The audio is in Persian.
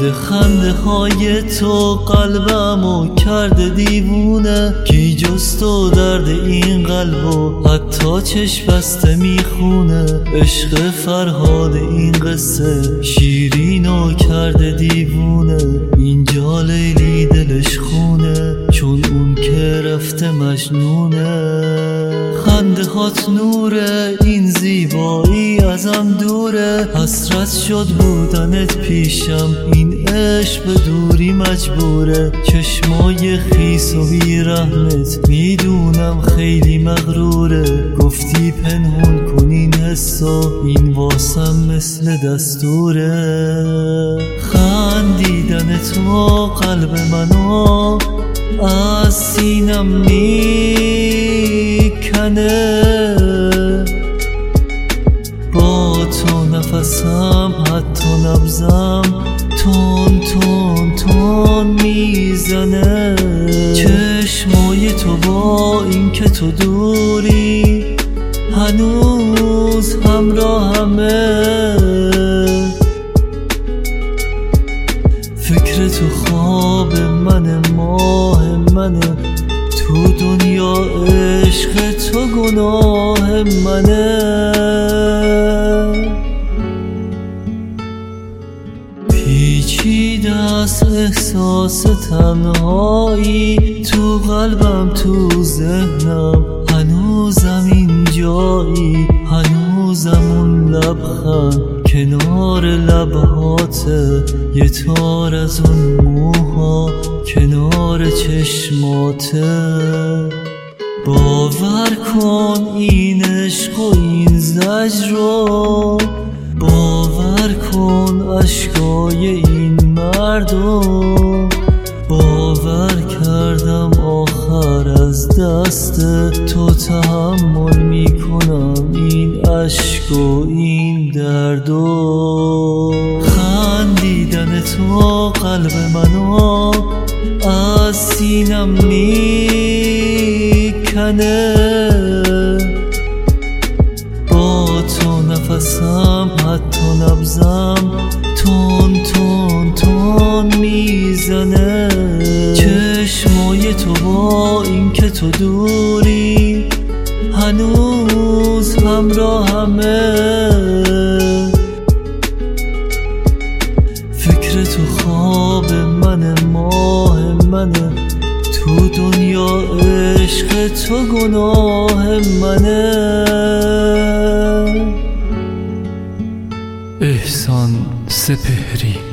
خنده های تو قلبمو کرده دیوونه، کی جز تو درد این قلبو حتی چشم بسته میخونه. عشق فرهاد این قصه شیرینو کرده دیوونه، اینجا لیلی دلش خونه چون اون که رفته مجنونه. خنده هات نوره، این زیبایی ازم دوره، حسرت شد بودنت پیشم، این عشق به دوری مجبوره. چشمای خیس و بی رحمت میدونم خیلی مغروره، گفتی پنهون کن این حسا، این واسم مثل دستوره. خندیدن تو قلب منو از سینم میکنه، با تو نفسم حتی نبضم تون تون تون میزنه. چشمای تو با این که تو دوری هنوز همراهمه، فکر تو خواب منه، ماه منه، تو دنیا عشق تو گناه منه. پیچیده است احساس تنهایی، تو قلبم تو ذهنم هنوزم اینجایی، هنوزم اون لبخند کنار لبهاته، یه تار از اون موها کنار چشماته. باور کن این عشق و این زجر رو، باور کن اشکای این مردو، باور کردم آخر از دست تو تحمل میکنم این اشک و این دردو. خندیدن تو قلب منو از سینم میکنه، با تو نفسم حتی نبضم تون تون تون میزنه. چشمای تو با این که تو دوری هنوز همراهمه، فکر تو خواب منه، ماه منه، تو دنیا عشق تو گناه منه. احسان سپهری.